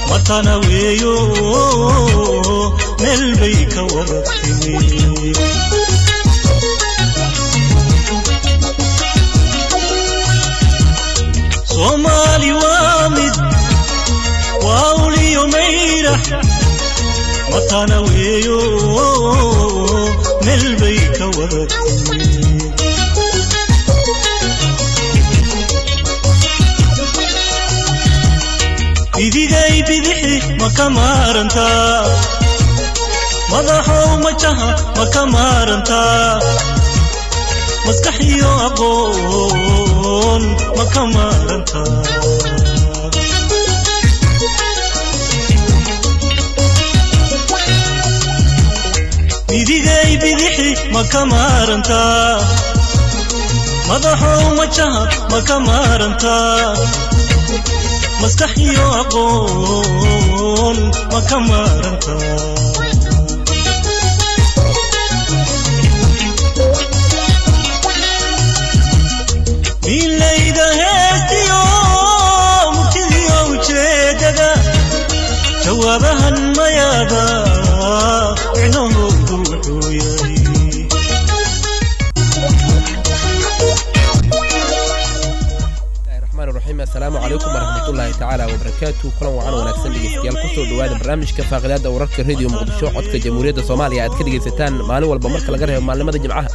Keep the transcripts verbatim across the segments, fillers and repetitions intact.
matana weeyo meel bay ka wada timi Somali waamid wawliyo mayra matana weeyo meel bay ka wada timi idigay bidixi makamaranta madaxow majaha makamaranta maskaxiyo aqoon makamaranta idigay bidixi makamaranta madaxow majaha makamaranta maskaxiyo aqoon makamaranta milayda heestiyo murtidiyo ujeedada jawaabahan mayaada icnohoodu wuxuu yahay السلام عليكم ورحمة الله تعالى وبركاته كلام وعنا ونكسن دقيقتيال كسر دواد برنامج كفاقلات ورك الراديو مقدشو عدك جمهورية الصومالية عدك دقيقتان مالو والبمرك لقرها معلمة جمعها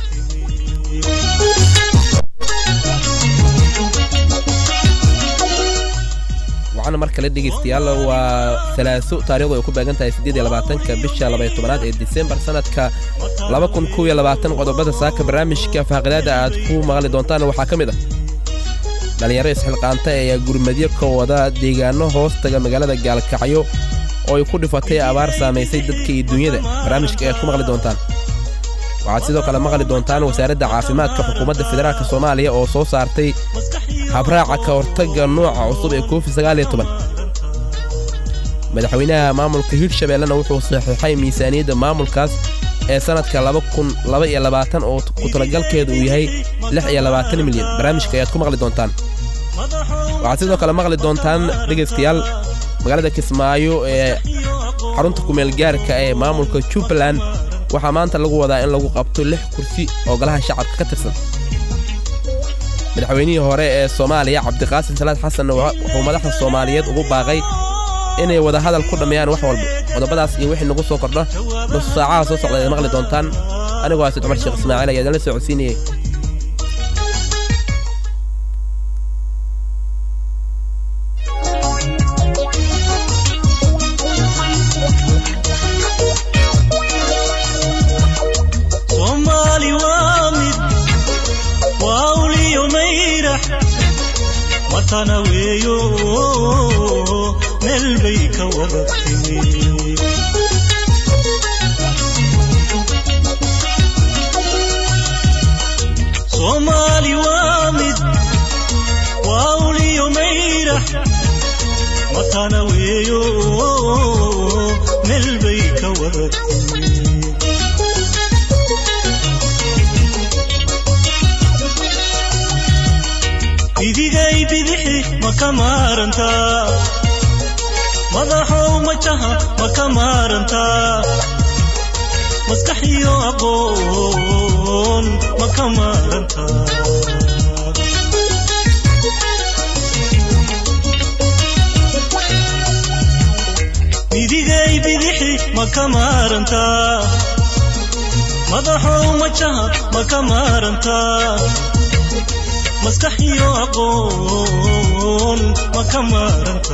وعنا مركز دقيقتيال وثلاثو تاريخ يكون باقنتها سديد لبعتنك بشا لبعتمانات ديسمبر سنة ك لبكن كوية لبعتن قدوبات ساك برنامج كفاقلات عدكو مغالي دونتان وحاكم ده dhalinyaro isxilqaanta ee gurmadyo ka wada deegaano hoostaga magaalada Gaalkacyo oo ay ku dhifatay abaar saameysay dadka iyo dunyada barnaamijka ay ku maqli doontaan waxaad sidoo kale maqli doontaan wasaaradda caafimaadka xukuumadda federaalka Soomaaliya oo soo saartay habraaca ka hortagga nooca cusub ee Covid sagaal iyo toban madaxweynaha maamulka Hirshabeellena wuxuu saxiixay miisaaniyadda maamulkaas ee sanadka laba kun laba iyo labaatan oo ku talagalkeedu uu yahay lix iyo labaatan milyan barnaamijka ayaad ku maqli doontaan waxaad sidoo kale maqli doontaan dhegeystayaal magaalada Kismaayo ee xarunta ku meel gaarka ee maamulka Jubbaland waxaa maanta lagu wadaa in lagu qabto lix kursi oo golaha shacabka ka tirsan madaxweynihii hore ee Soomaaliya Cabdiqaasim Salaad Xasan wuxuu madaxda Soomaaliyeed ugu baaqay inay wada hadal ku dhameeyaan wax walba qodobadaas iyo wixii nagu soo kordha nus saacaha soo socda maqli doontaan anigoo ah Cumar Sheekh Ismaaciil ayaa la socodsiinayay Somali waamid wawliyo mayra matana weeyo meel bay ka wada timi Somali waamid wawliyo mayra matana weeyo meel bay ka wada timi idigay bidixi makamaranta madaxow majaha makamaranta maskaxiyo aqoon makamaranta idigay bidixi makamaranta madaxow majaha makamaranta maskaxiyo aqoon makamaranta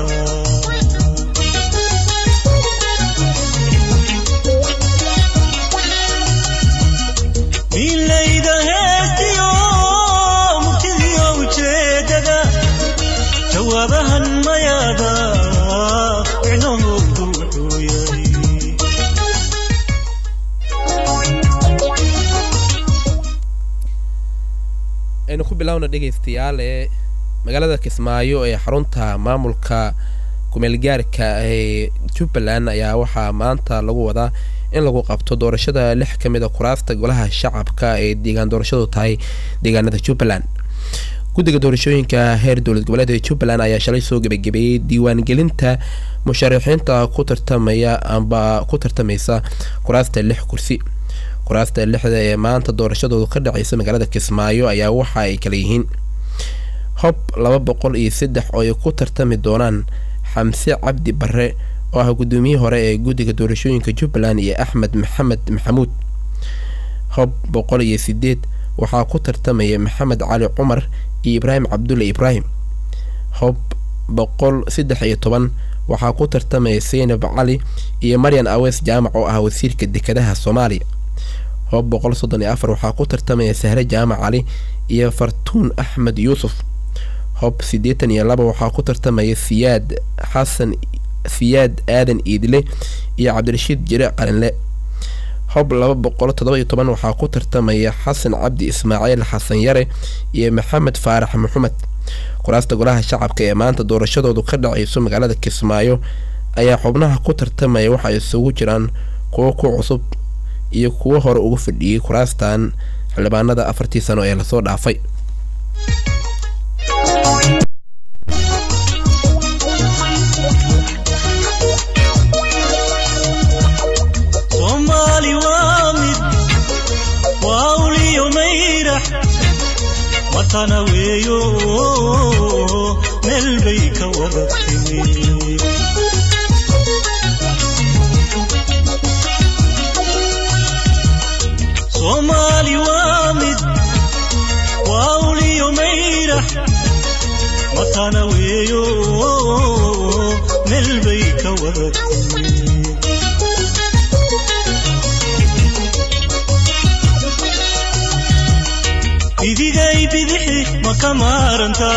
milayda heestiyo murtidiyo ujeedada jawaabahan mayaada icnohoodu wuxuu yahay aynu ku bilowna dhegeystayaal ee magaalada Kismaayo ee xarunta maamulka kumeel gaarka ee Jubbaland ayaa waxaa maanta lagu wadaa in lagu qabto doorashada lix kamid ah kuraasta golaha shacabka ee deegaan doorashadu tahay deegaanada Jubbaland guddiga doorashooyinka heer dowlad goboleedka Jubbaland ayaa shalay soo gabagabeeyay diiwaangelinta musharaxiinta ku tartamaya amba ku tartamaysa kuraasta lix kursi kuraasta lixda ee maanta doorashadoodu ka dhacaysa magaalada Kismaayo ayaa waxa ay kala yihiin hob laba boqol iyo saddex oo ay ku tartami doonaan Xamse Cabdi Barre oo ah gudoomiyihii hore ee guddiga doorashooyinka Jubbaland iyo Axmed Maxamed Maxamuud hob boqol iyo siddeed waxaa ku tartamaya Maxamed Cali Cumar iyo Ibrahim Cabdulle Ibrahim hob boqol saddex iyo toban waxaa ku tartamaya Seynab Cali iyo Maryan Awees Jaamac oo ah wasiirka dekedaha Soomaaliya hob boqol soddon iyo afar waxaa ku tartamaya Sahre Jaamac Cali iyo Fartuun Axmed Yuusuf hob siddeetan iyo laba waxaa ku tartamaya Siyaad Xasan Siyaad Aadan Iidle iyo Cabdirashiid Jire Qalinle hob laba boqol toddoba iyo toban waxaa ku tartamaya Xasan Cabdi Ismaaciil Xasan Yare iyo Maxamed Faarax Maxamed kuraasta golaha shacabka ee maanta doorashadoodu ka dhacayso magaalada Kismaayo ayaa xubnaha ku tartamaya waxa ay isugu jiraan kuwa ku cusub iyo kuwa hore ugu fadhiyay kuraastan xildhibaanada afartii sano ee la soo dhaafay وطنا ويو ملبيك وضبطني صومالي وامد واولي يميرح وطنا ويو ملبيك وضبطني idigay bidixi makamaranta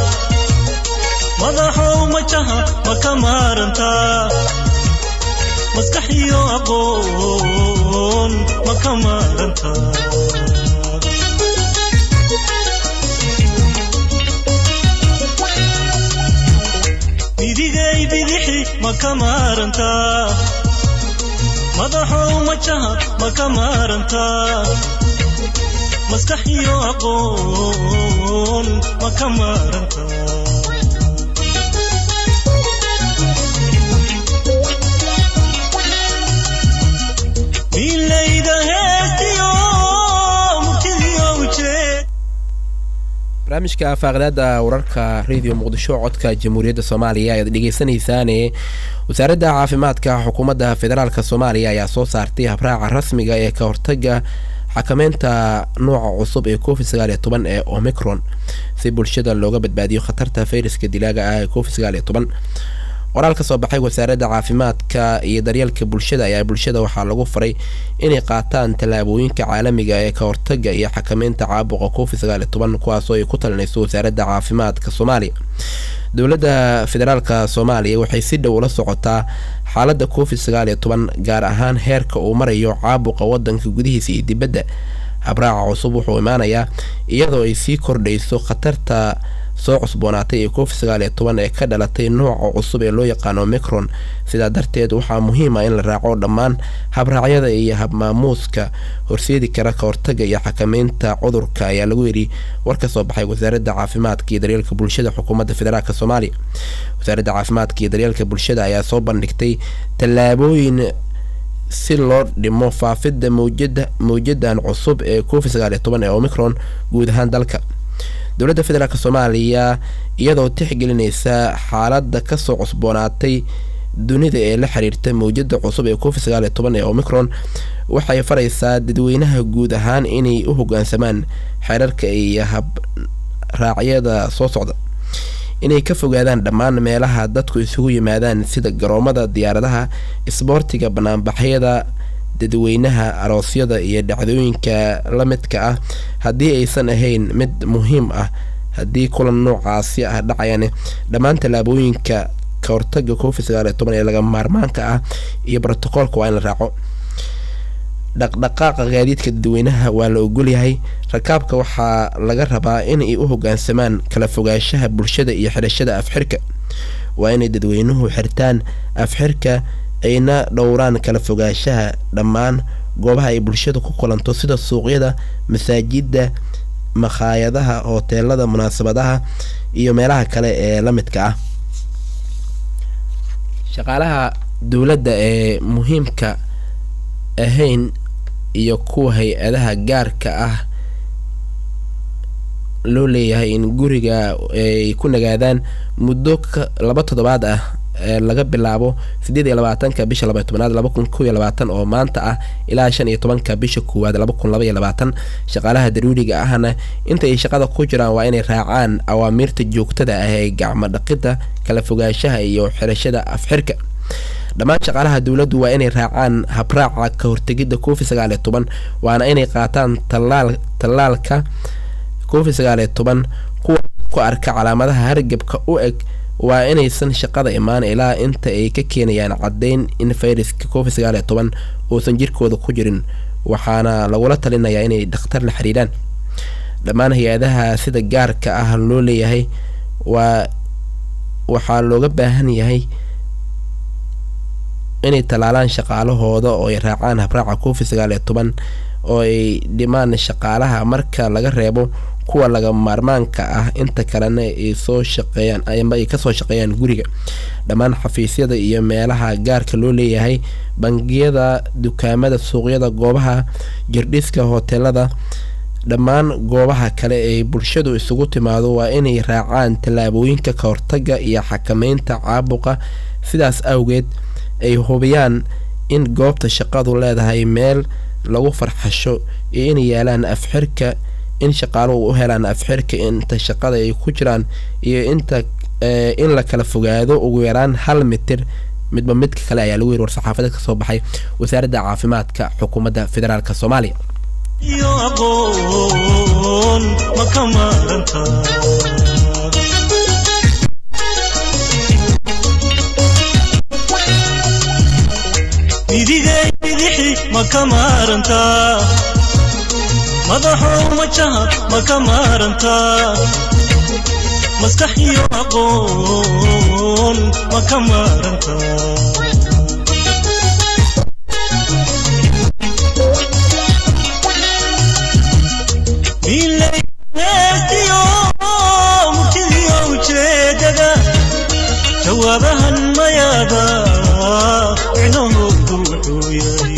madaxow majaha makamaranta maskaxiyo aqoon makamaranta idigay bidixi makamaranta madaxow majaha makamaranta maskaxiyo aqoon makamaranta milayda heestiyo mugtidiyo ujeed barnaamijka faaqdaada wararka radio muqdisho codka jamhuuriyadda Soomaaliya ayaad dhegeysaneysaan wasaaradda caafimaadka xukuumadda federaalka Soomaaliya ayaa soo saartay habraaca rasmiga ee ka hortagga xakameynta nooca cusub ee covid sagaal iyo toban ee Omicron si bulshada looga badbaadiyo khatarta fayraska dilaaga ah ee covid sagaal iyo toban qoraal ka soo baxay wasaaradda caafimaadka iyo daryeelka bulshada ayaa bulshada waxaa lagu faray inay qaataan tallaabooyinka caalamiga ee ka hortagga iyo xakameynta caabuqa covid sagaal iyo toban kuwaas oo ay ku talinayso wasaaradda caafimaadka Soomaaliya dowladda federaalka Soomaaliya waxay si dhow ula socotaa xaaladda covid sagaal iyo toban gaar ahaan heerka uu marayo caabuqa wadanka gudihiisa iyo dibadda habraaca cusub wuxuu imaanayaa iyadoo ay sii kordhayso khatarta soo cusboonaatay ee covid sagaal iyo toban ee ka dhalatay nooca cusub ee loo yaqaan Omicron sidaa darteed waxaa muhiim ah in la raaco dhammaan habraacyada iyo habmaamuuska horseedi kara ka hortagga iyo xakameynta cudurka ayaa lagu yiri war ka soo baxay wasaaradda caafimaadka iyo daryeelka bulshada xukuumadda federaalka Soomaaliya wasaaradda caafimaadka iyo daryeelka bulshada ayaa soo bandhigtay tallaabooyin si loo dhimo faafidda mawjada mawjadan cusub ee covid sagaal iyo toban ee Omicron guud ahaan dalka dowladda federaalka Soomaaliya iyadoo tixgelinaysa xaaladda ka soo cusboonaatay dunida ee la xiriirta mawjada cusub ee covid sagaal iyo toban ee Omicron waxay faraysaa dadweynaha guud ahaan inay u hoggaansamaan xeerarka iyo hab raacyada soo socda inay ka fogaadaan dhammaan meelaha dadku isugu yimaadaan sida garoomada diyaaradaha isboortiga banaanbaxyada dadweynaha aroosyada iyo dhacdooyinka la midka ah haddii aysan ahayn mid muhiim ah haddii kulan noocaasi ah dhacayaan dhammaan tallaabooyinka ka hortagga covid sagaal iyo toban ee laga maarmaanka ah iyo protocolka waa in la raaco dhaqdhaqaaqa gaadiidka dadweynaha waa la ogol yahay rakaabka waxaa laga rabaa in ay u hoggaansamaan kala fogaanshaha bulshada iyo xirashada afxirka waa inay dadweynuhu xirtaan afxirka ayna dhowraan kala fogaanshaha dhammaan goobaha ay bulshada ku kulanto sida suuqyada masaajidda makhaayadaha hoteelada munaasabadaha iyo meelaha kale ee la midka ah shaqaalaha dawladda ee muhiimka ahayn iyo kuwa hay-adaha gaarka ah loo leeyahay in guriga ay ku nagaadaan muddo laba toddobaad ah laga bilaabo sideed iyo labaatanka bisha laba iyo tobnaad laba kun kow iyo labaatan oo maanta ah ilaa shan iyo tobanka bisha koowaad laba kun laba iyo labaatan shaqaalaha daruuriga ahna inta ay shaqada ku jiraan waa inay raacaan awaamirta joogtada ah ee gacmo dhaqida kala fogaanshaha iyo xirashada afxirka dhammaan shaqaalaha dawladdu waa inay raacaan habraaca ka hortagida covid sagaal iyo toban waana inay qaataan tallaal tallaalka covid sagaal iyo toban kuwa ku arka calaamadaha hargabka u eg waa inaysan shaqada imaan ilaa inta ay ka keenayaan caddayn in fayraska covid sagaal iyo toban uusan jirkooda ku jirin waxaana lagula talinayaa inay dhakhtar la xiriiraan dhammaan hay-adaha sida gaarka ah loo leeyahay waa waxaa looga baahan yahay inay talaalaan shaqaalahooda oo ay raacaan habraaca covid sagaal iyo toban oo ay dhimaan shaqaalaha marka laga reebo kuwa laga maarmaanka ah inta kalena ay soo shaqeeyaan ama ay kasoo shaqeeyaan guriga dhammaan xafiisyada iyo meelaha gaarka loo leeyahay bangiyada dukaamada suuqyada goobaha jirdhiska hoteelada dhammaan goobaha kale ee bulshadu isugu timaado waa inay raacaan tallaabooyinka ka hortaga iyo xakameynta caabuqa sidaas awgeed ay hubiyaan in goobta shaqadu leedahay meel lagu farxasho iyo inay yaalaan afxirka in shaqaaluhu u helaan afxirka inta shaqada ay ku jiraan iyo inta in la kala fogaado ugu yaraan hal mitir midba midka kale ayaa lagu yiri war saxaafadeed ka soo baxay wasaaradda caafimaadka xukuumadda federaalka Soomaaliya iyo aqoon ma kamaranta midigay midixi ma kamaranta madaxo wajaha ma kamaranta maskax iyo aqoon ma kamaranta ilay nestiyo mutiyo ujeedada jawaabahan mayada inuu wuxuu yahay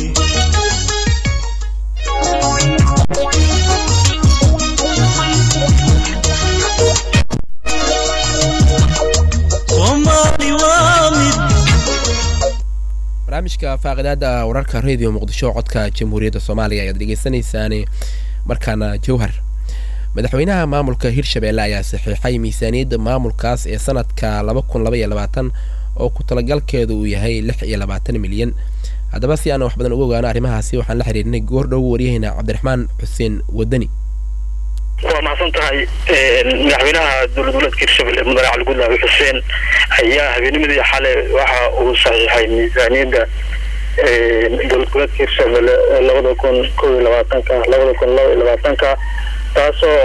barnaamijka faaqidaada wararka radio muqdisho codka jamhuuriyadda Soomaaliya ayaad dhageysanaysaan markaana jawhar madaxweynaha maamulka Hirshabelle ayaa saxiixay miisaaniyadda maamulkaas ee sanadka laba kun laba iyo labaatan oo ku talagalkeedu uu yahay lix iyo labaatan milyan haddaba si aan wax badan uga ogaano arrimahaasi waxaan la xiriirnay goor dhow wariyahayna Cabdiraxmaan Xuseen Wadani waa mahadsan tahay madaxweynaha dowladda Hirshabelle mudane Cali Gudlaawe Xuseen ayaa habeennimadii xalay waxa uu saxiixay miisaaniyadda dowladda Hirshabelle laba kun kow iyo labaatan ka laba kun laba iyo labaatan ka taasoo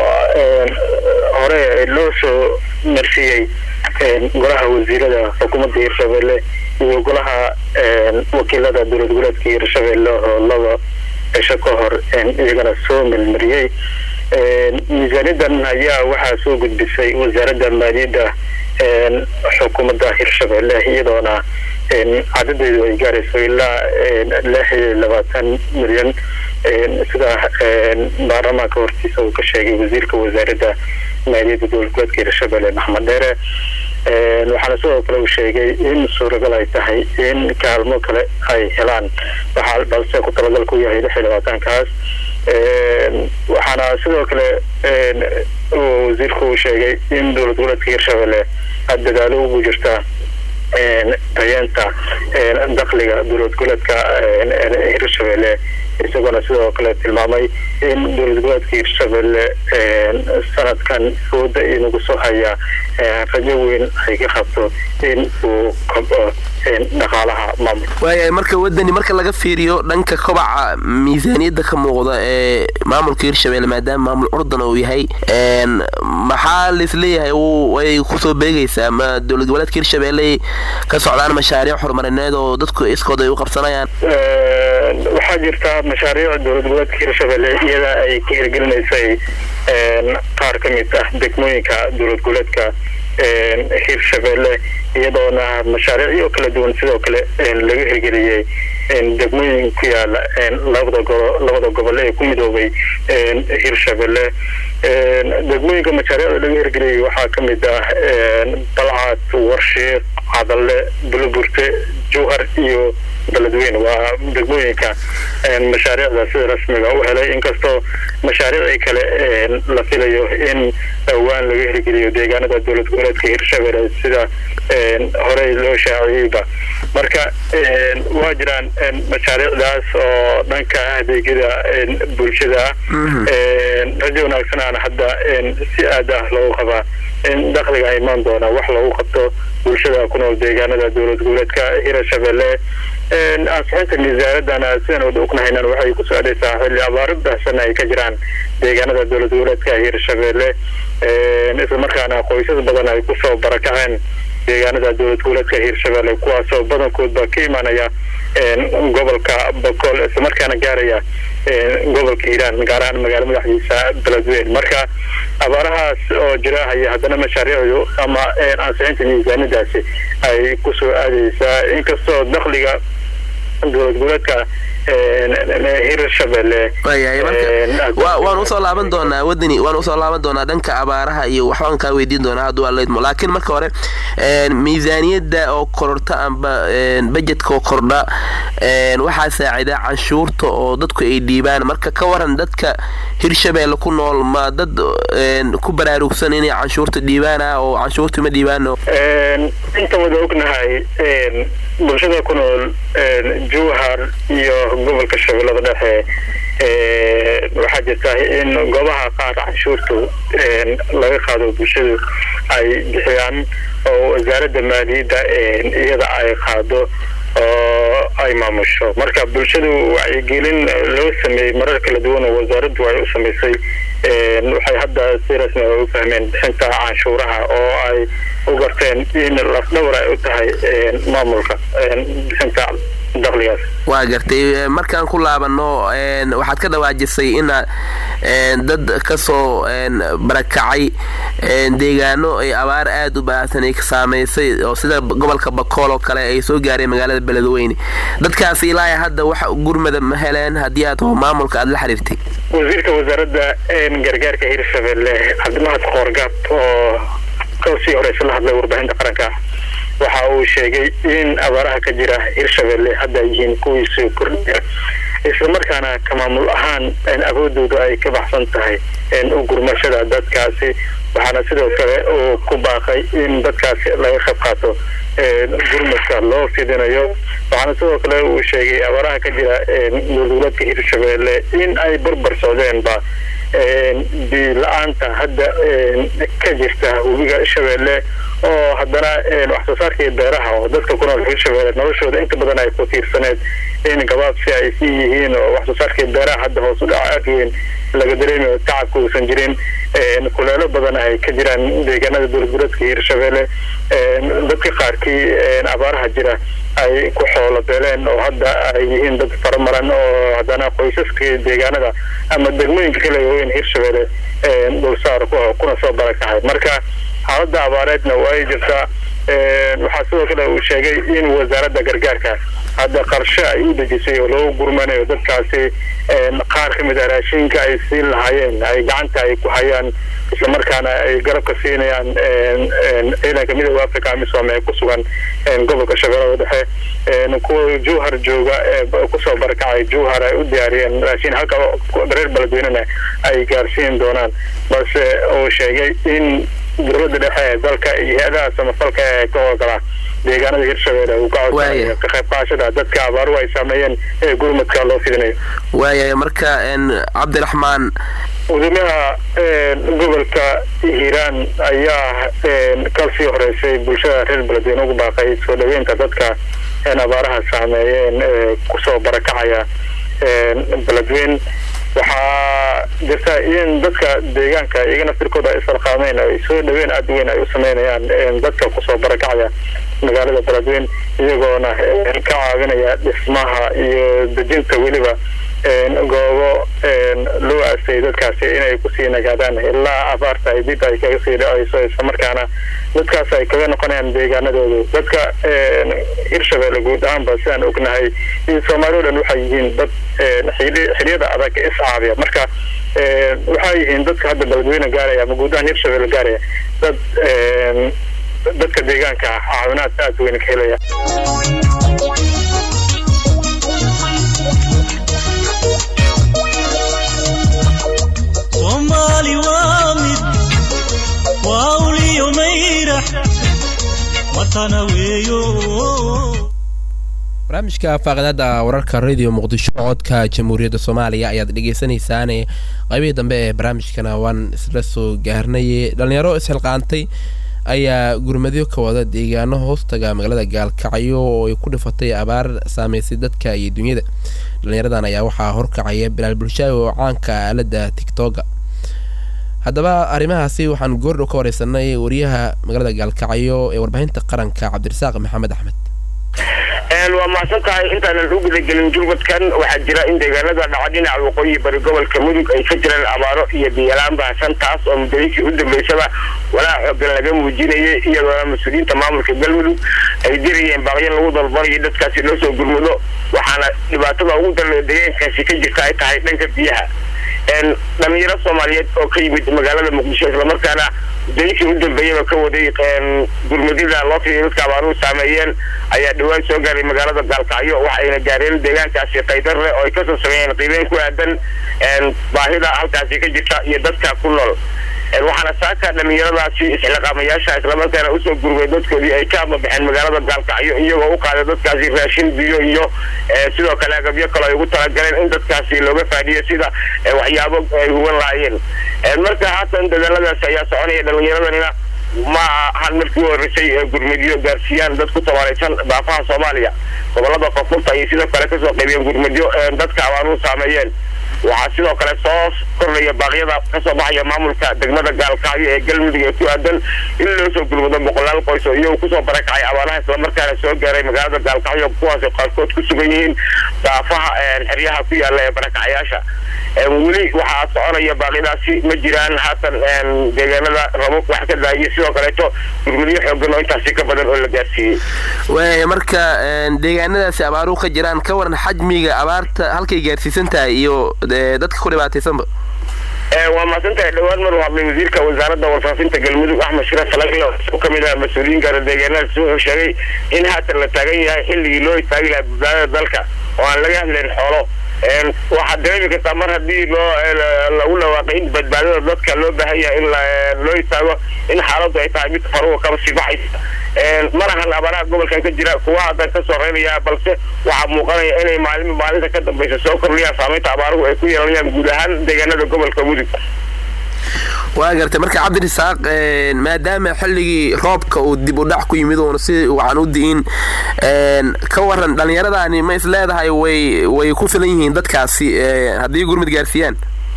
hore loo soo marsiiyay golaha wasiirada xukuumadda Hirshabelle iyo golaha wakiilada dowladda Hirshabelle oo laba cisho ka hor iyagana soo mariyay miisaaniyadan ayaa waxaa soo gudbisay wasaaradda maaliyadda xukuumadda Hirshabelle iyadoona cadadeedu ay gaarayso ilaa lix iyo labaatan milyan sida baarlamaanka hortiisa uu ka sheegay wasiirka wasaaradda maaliyadda dowladda Hirshabelle Maxamed Dheere waxaana sidoo kale uu sheegay in suuragal ay tahay in kaalmo kale ay helaan waxaa balse ku talagal ku yahay lix iyo labaatan kaas waxaana sidoo kale wasiirku uu sheegay in dowladda Hirshabelle aad dadaalo ugu jirta tayeenta dakhliga dowladda Hirshabelle isagoo sidoo kale tilmaamay in dowladda Hirshabelle sanadkan fooda inagu soo haya rajo weyn ay ka qabto in uu kobco dhaqaalaha maamulka waaya marka wadani marka laga fiiriyo dhanka kobaca miisaaniyadda ka muuqda ee maamulka Hirshabelle maadaama maamul urdan uu yahay maxaa la isleeyahay way ku soo beegaysaa ma dowladda Hirshabelle ka socdaan mashaariic horumarineed oo dadku iskooda ay u qabsanayaan waxa waxaa jirta mashaariic dowlad goboleedka Hirshabelle iyada ay ka hirgelinaysay qaar ka mid ah degmooyinka dowlad goboleedka Hirshabelle iyadoona mashaariic kala duwan sidoo kale laga hirgeliyay degmooyin ku yaala labada labada gobol ee ku midoobay Hirshabelle degmooyinka mashaariicda laga hirgeliyay waxaa ka mid ah Balcad, Warshiiq, Cadalle, Buluburte, Jowhar iyo Beledweyne waa degmooyinka mashaariicda sida rasmiga u helay inkastoo mashaariic kale la filayo in dhawaan laga hirgeliyo deegaanada dowlad goboleedka Hirshabelle sida hore loo shaaciyayba marka waa jiraan mashaariicdaas oo dhanka adeegyada bulshada rajo wanaagsan hadda si aad ah loo qabaa in dakhliga ay iman doona wax lagu qabto bulshada ku nool deegaanada dowlad goboleedka Hirshabelle asxaabta miisaaradana sidaan u ognahaynaan waxay ku soo adeeysaa xilli abaaro baahsan ay ka jiraan deegaanada dowlad goboleedka Hirshabelle isla markaana qoysas badan ay ku soo barakaceen deegaanada dowlad goboleedka Hirshabelle kuwaas oo badankood ba ka imanaya gobolka Bakool isla markaana gaaraya gobolka Hiiraan gaar ahaan magaalada madaxdiisa Beledweyne marka abaarahaas oo jira ay haddana mashaariicyo ama ansixinta miisaaniyadaasi ay ku soo aadeysaa inkastoo dakhliga dowlad goboleedka Hirshabelle waan u soo laaban doonaa wadani waan u soo laaban doonaa dhanka abaaraha iyo waxaan ka weydiin doonaa haduu aleedmo laakiin marka hore miisaaniyada oo kororta amba budgetka oo kordha waxa saacida canshuurta oo dadku ay dhiibaan marka ka waran dadka Hirshabelle ku nool ma dad ku baraarugsan inay canshuurta dhiibaan oo canshuurta ma dhiibaano inta wada ognahay bulshada ku nool Jowhar iyo gobolka Shabeellada Dhexe waxaa jirta in goobaha qaar canshuurtu laga qaado bulshada ay bixiyaan oo wasaaradda maaliyadda iyada ay qaado oo ay maamusho marka bulshadu waxay gelin loo sameeyay marar kala duwan oo wasaaraddu ay u sameysay waxay hadda si rasmi ah u fahmeen bixinta canshuuraha oo ay u garteen in lafdhawr ay u tahay maamulka bixinta dakhligaas waa gartay markaan ku laabano waxaad ka dhawaajisay in dad ka soo barakacay deegaano ay abaar aad u baahan ay ka saameysay oo sida gobolka Bakool oo kale ay soo gaareen magaalada Beledweyne dadkaas ilaa hadda wax gurmada ma heleen hadii aad maamulka aad la xiriirtay wasiirka wasaaradda gargaarka Hirshabelle Cabdimahad Qoorgaab oo كوسي هرس الله هذا وربعين تقرنك وحاول شيء إن أبارها كجرا إرشبله هذا يجين كويس كرنيا إسلام كان كمان ملأهان إن أبودو داي كبحثن تهاي إن أقول مشهد دات كاسي وحنا سيدو كذا وكوباخي إن دات كاسي لا يخبقاته قرمك الله في دنا يوم وحنا سيدو كذا وشيء أبارها كجرا نزولات إرشبله إن أي بربر سودين با بالآنتا هذا كجرته وبيجا شبله أو هذا الواحد صار كي بيرها وده كنا في شبله نروح أنت بدنا يكثير سنة إن جواب سياسي هنا واحد صار كي بيرها هذا هو صدق عارفين لقدرين تعبوا سنجرين كلنا بدنا كجران دجانا دولبرت كير شبله ده كاركي عبارة هجرة أي كحول بلين أو هذا أي هند فرمران أو هذانا قيسس كي دجانا أما دجمين كله يوين هير شبله دول صار كنا صبرا كهاي مركا هذا عبارتنا وايد جرتا وحاسوه كده وشيء إن وزارة الجرجارك هذا قرشة يدجسي ولو برمانة ودكاسي قارخ مدرسين كايسيل هايين أي جعنتا أي كهايان إسلام كان يجرب كسيني عن إلى كمية وافق عم يسوع كسوان قبل كشباب وده نكو جوهر جوجا كسو بركة جوهر وديارين راشين هكا برير بلدويننا أي كارسين دونان بس أو شيء إن درود ده ذلك هذا سمفلك كوكلا deegaanada Hirshabelle uu ka codsaday ka qayb qaadashada dadka abaaru ay sameeyeen ee gurmadka loo fidinayo waayay marka in Cabdiraxmaan wadamaha gobolka Hiiraan ayaa kalsi horeysay bulshada reer Beledweyne ugu baaqay soo dhaweynta dadka ee abaaraha sameeyeen ku soo barakacaya Beledweyne waxaa jirta in dadka deegaanka iyagana firkooda ay isla qaameen ay soo dhaweyn aad weyn ay u sameeyaan dadka ku soo barakacaya magaalada Beledweyne iyagoona ka caawinaya dhismaha iyo dejinta weliba goobo loo aasay dadkaasi inay ku sii nagaadaan ilaa abaarta ay dib ay kaga sii dhacayso isla markaana dadkaas ay kaga noqonayaan deegaanadooda dadka Hirshabelle guud ahaanba sidaan ognahay in Soomaaliya dhan waxay yihiin dad xiriirada adag is caawiya marka waxay yihiin dadka hadda Beledweyne gaaraya ama guud ahaan Hirshabelle gaaraya dad dadka deegaanka caawinaad aad weyn ka helaya Somali wamid wauli umayra watana weeyo barnaamijka faaqadaada wararka radio Muqdisho codka Jamhuuriyadda Soomaaliya ayaad dhageysanaysaan qaybihii dambe ee barnaamijkana waan isla soo gaarnay dhalinyaro isxilqaantay ayaa gurmadyo ka wada deegaano hoostaga magaalada Gaalkacyo oo ay ku dhifatay abaar saameysay dadka iyo dunyada dhalinyaradan ayaa waxaa horkacaya Bilaal Bulshaawi oo caanka aalada TikTok haddaba arrimahaasi waxaan goordhow ka wareysanay wariyaha magaalada Gaalkacyo ee warbaahinta qaranka Cabdirasaaq Maxamed Axmed waa maasantahay intaan u gudagelin jurmadkan waxa jira in deegaanada dhacdina waqooyi bari gobolka Mudug ay ka jiraan abaaro iyo biyalaan baahsan taas oo mudooyinkii u dambeysaba walaa xooggan laga muujinayay iyadoo mas'uuliyiinta maamulka Galmudug ay dirayeen baaqyo lagu dalbanayo dadkaasi loo soo gurmado waxaana dhibaatada ugu daran deegaankaasi ka jirta ay tahay dhanka biyaha een dhalinyaro Soomaaliyeed oo ka yimid magaalada Muqdisho isla markaana deegaanka u dambeeyay ka waday gurmadida loo fiiriyo dadka abaaruhu saameeyeen ayaa dhawaan soo gaaray magaalada Gaalkacyo waxayna gaareen deegaankaasi qaydar leh oo ay ka soo sameeyeen qiimeyn ku aadan een baahida halkaasi ka jirta iyo dadka ku nool een waxaana saaka dhalinyaradaasi isxilqaamayaasha isla markaana u soo gurmay dadkoodii ay ka baxeen magaalada Gaalkacyo iyagoo u qaaday dadkaasi raashin biyo iyo sidoo kale agabyo kale ay ugu talagaleen in dadkaasi looga faa'iideeyo sida waxyaabo ay uga laayeen een marka haatan dadaaladaas ayaa soconaya dhalinyaradana ma hal markii horeysay gurmadiyo gaarsiiyaan dad ku tabaaraysan baafaha Soomaaliya gobolada Koonfurta iyo sidoo kale ka soo qaybiyeen gurmadiyo dadka abaaruhu saameeyeen waxaa sidoo kale soo kordhaya baaqyada ka soo baxaya maamulka degmada Gaalkacyo ee Galmudug ee ku aadan in loo soo gurmado boqolaal qoys oo iyagu ku soo barakacay abaaraha isla markaana soo gaaray magaalada Gaalkacyo kuwaas oo qaarkood ku sugan yihiin baafaha xeryaha ku yaala ee barakacayaasha weli waxaa soconaya baaqyadaasi ma jiraan haatan deegaanada rabo wax ka daayay sidoo kale to gurmadiyo xooggan oo intaasi ka badan oo la gaarsiiyay way marka deegaanadaasi abaaruhu ka jiraan ka waran xajmiga abaarta halkay gaarsiisan tahay iyo dadka ku dhibaataysanba ee waa maasantahay dhawaan mar waxaa wasiirka wasaaradda warfaafinta Galmudug Axmed Shiraaf Salagle oo kamid ah mas'uuliyiin gaar deegaanada soo sheegay in haatan la taagan yahay xilligii loo istaagi lahaa badbaadada dalka oo aan laga hadlayn xoolo een waxa dareemi kartaa mar haddii loo lagu dhawaaqay in badbaadada dadka loo baahan yahay in loo istaago in xaaladdu ay tahay mid faruur ka sii baxaysa een marahan abaaraha gobolkan ka jira kuwa hadda ka soo reynaya balse waxa muuqanaya inay maalin maalinta ka dambaysa soo kordhiyaan saameynta abaaruhu ay ku yeelanayaan guud ahaan deegaanada gobolka Mudug waa gartay marka Cabdirasaaq maadaama xilligii roobka uu dib u dhac ku yimid oo si waxaan u diin een ka waran dhalinyaradani ma is leedahay way way ku filan yihiin dadkaasi hadii gurmad gaarsiiyaan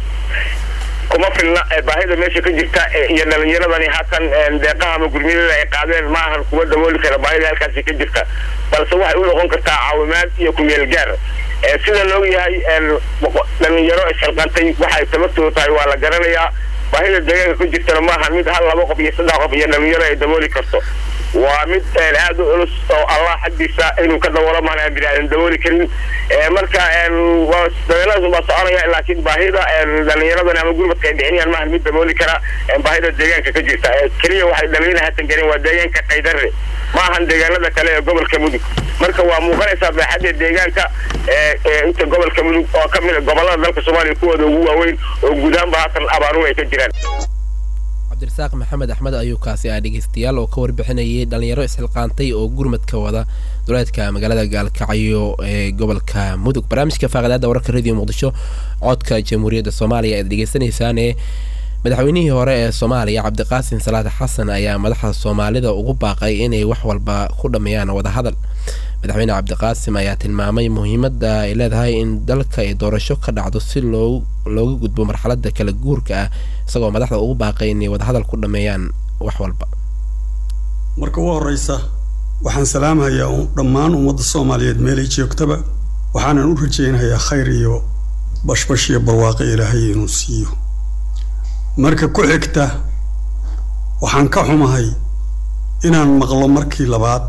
kuma filna baahida meesha ka jirta iyo dhalinyaradani haatan deeqaha ama gurmadida ay qaadeen ma ahan kuwa dabooli kara baahida halkaasi ka jirta balse waxay u noqon kartaa caawimaad iyo ku meel gaar sida loo yahay dhalinyaro isxilqantay waxay tabartooda tahay waa la garanayaa baahida deegaanka ku jirta ma ahan mid hal laba qof iyo saddex qof iyo dhalinyaro ay dabooli karto waa mid aad u culus oo Allah xadiisa inuu ka daboolo maana bini'aadan dabooli karin marka waa dadaalada ma soconaya laakiin baahida dhalinyarada ama gurmadka ay bixinayaan ma ahan mid dabooli kara baahida deegaanka ka jirta kaliya waxay dhalinyarada haatan garin waa deegaanka qaydare ma ahan deegaanada kale ee gobolka Mudug marka waa muuqanaysa baaxadda deegaanka ee inta gobolka Mudug oo ka mid ah gobolada dalka Soomaaliya kuwooda ugu waaweyn oo guudaan ba haatan abaaruhu ay ka jiraan Cabdirasaaq Maxamed Axmed ayuu kaasi ah dhageystayaal oo ka warbixinayay dhalinyaro isxilqaantay oo gurmadka wada duleedka magaalada Gaalkacyo ee gobolka Mudug barnaamijka faaqadaada wararka radio Muqdisho codka Jamhuuriyadda Soomaaliya ee dhageysanaysaan ee madaxweynihii hore ee Soomaaliya Cabdiqaasim Salaad Xasan ayaa madaxda Soomaalida ugu baaqay inay wax walba ku dhameeyaan wada hadal madaxweyne Cabdiqaasim ayaa tilmaamay muhiimadda ay leedahay in dalka ay doorasho ka dhacdo si loo looga gudbo marxaladda kala guurka ah isagoo madaxda ugu baaqay inay wada hadal ku dhameeyaan wax walba marka ugu horeysa waxaan salaamayaa dhammaan ummadda Soomaaliyeed meel ay joogtaba waxaanan u rajaynayaa khayr iyo bashbash iyo barwaaqo Ilaahay inuu siiyo marka ku xigta waxaan ka xumahay inaan maqlo markii labaad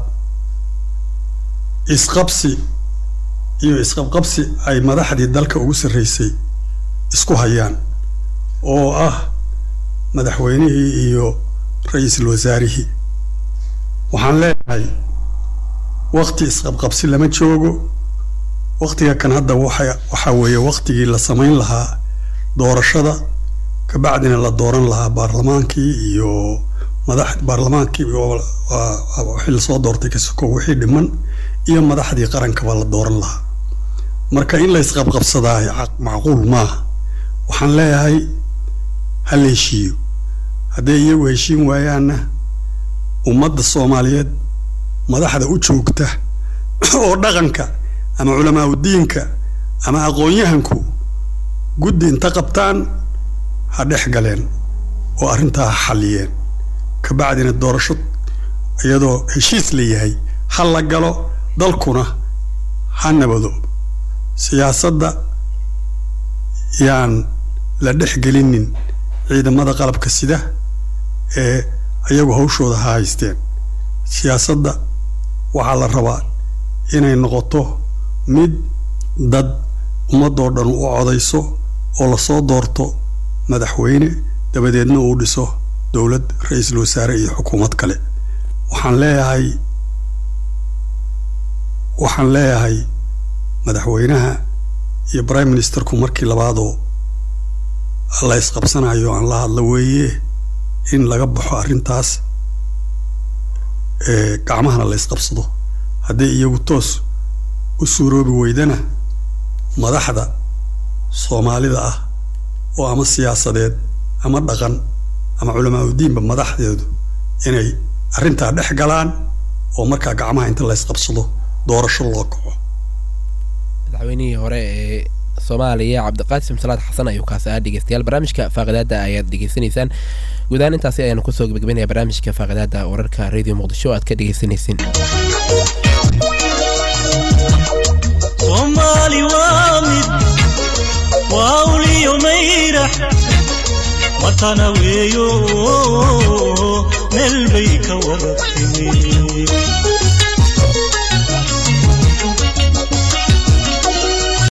isqabsi iyo isqabqabsi ay madaxdii dalka ugu sareysay isku hayaan oo ah madaxweynihii iyo ra'iisul wasaarihii waxaan leeyahay waqti isqabqabsi lama joogo waqtiga kan hadda waxa waxa weeye waqtigii la sameyn lahaa doorashada ka bacdina la dooran lahaa baarlamaankii iyo madax baarlamaankii oo xil soo doortay ka soo wixii dhiman iyo madaxdii qaranka la dooran lahaa marka in la isqabqabsadaa macquul ma waxaan leeyahay hal heshiiyo haddii iyagu heshiin waayaana ummadda Soomaaliyeed madaxda u joogta oo dhaqanka ama culamaa diinka ama aqoon-yahanku guddi inta qabtaan ha dhex galeen oo arrintaa xaliyeen ka bacdina doorasho iyadoo heshiis leeyahay hal la galo dalkuna ha nabado siyaasadda yaan la dhex gelinin ciidamada qalabka sida ee ayagu hawshooda haysteen siyaasadda waxa la rabaa inay noqoto mid dad ummadoo dhan u codayso oo la soo doorto madaxweyne dabadeedna uu dhiso dawlad ra'iisul wasaare iyo xukuumad kale waxaan leeyahay waxaan leeyahay madaxweynaha iyo prime ministerku markii labaadoo la isqabsanayo aan la hadla weeye in laga baxo arrintaas ee gacmahana la isqabsado haddii iyagu toos u suuroobi weydana madaxda Soomaalida ah oo ama siyaasadeed ama dhaqan ama culamaa diinba madaxdeedu inay arrintaa dhex galaan oo markaa gacmaha inta la isqabsado doorasho loo kaco madaxweynihii hore ee Soomaaliya Cabdiqaasim Salaad Xasan ayuu kaas ah dhageystayaal barnaamijka Faaqidaada ayaad dhageysanaysaan guudaan intaas ayaan ku soo gabagabeynaa barnaamijka Faaqidaada wararka Radio Muqdisho aad ka dhageysanayseen Soomaali waa mid waa uliyo mayrax watana weeyo meel bay ka wada timi